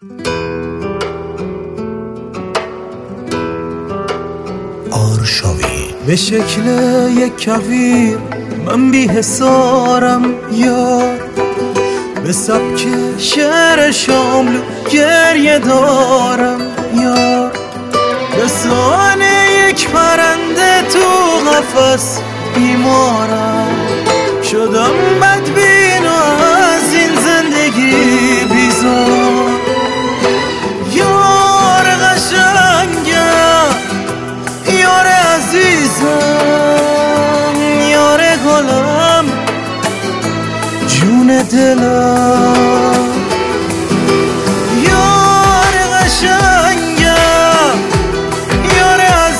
آرشاوی به شکل یک کویر من بی حسارم یار، به سبک شعر شاملو گریه دارم یار، به سان یک پرنده تو قفس بیمارم، شدم بدبین و از این زندگی بیزار. یار قشنگم، یار عزیزم، یار گلم، جون دلم. یار قشنگم، یار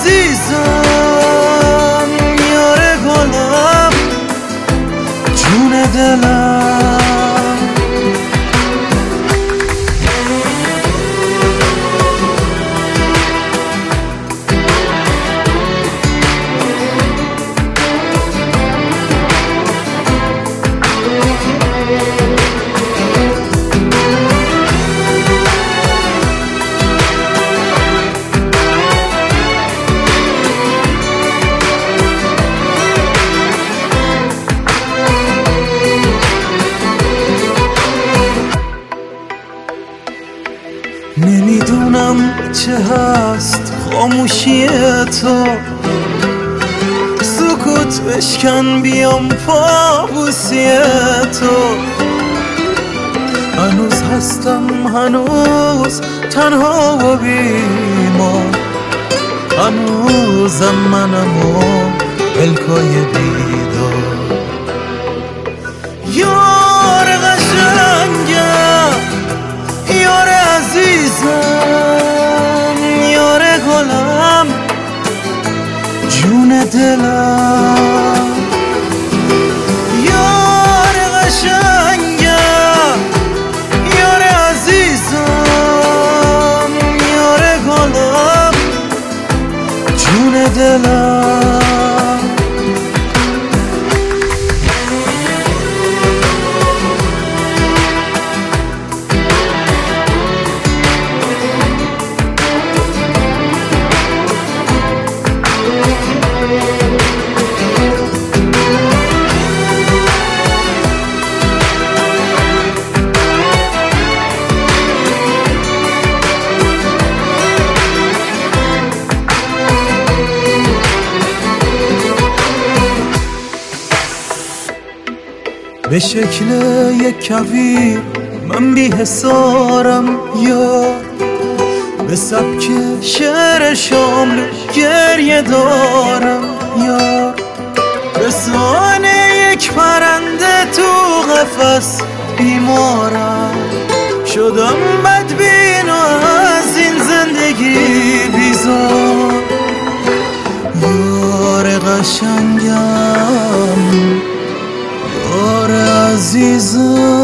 عزیزم، یار گلم، جون دلم. نمیدونم چه هست خاموشی تو، سکوت بشکن بیام پابوسی تو. هنوز هستم، هنوز تنها و بیمار، هنوزم منم و پلکای بیدار. یار قشنگم، یار عزیزم، یار گلم، جون دلم. یار قشنگم، یار عزیزم، یار گلم، جون دلم. به شکل یک کویر من بی حسارم یار، به سبک شعر شاملو گریه دارم یار، به سان یک پرنده تو قفس بیمارم، شدم بدبین و از این زندگی بیزار. یار قشنگم، یار عزیزم،